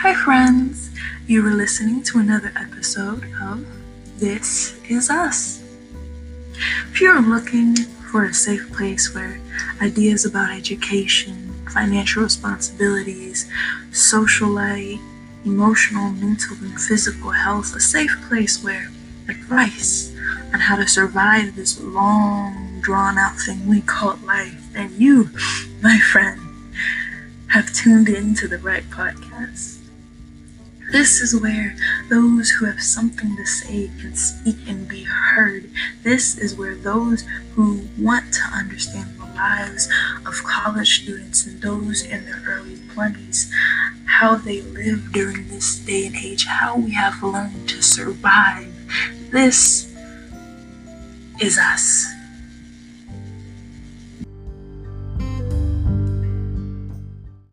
Hi friends, you are listening to another episode of This Is Us. If you're looking for a safe place where ideas about education, financial responsibilities, social life, emotional, mental, and physical health, a safe place where advice on how to survive this long, drawn-out thing we call life, then you, my friend, have tuned in to the right podcast. This is where those who have something to say can speak and be heard. This is where those who want to understand the lives of college students and those in their early 20s, how they live during this day and age, how we have learned to survive. This is us.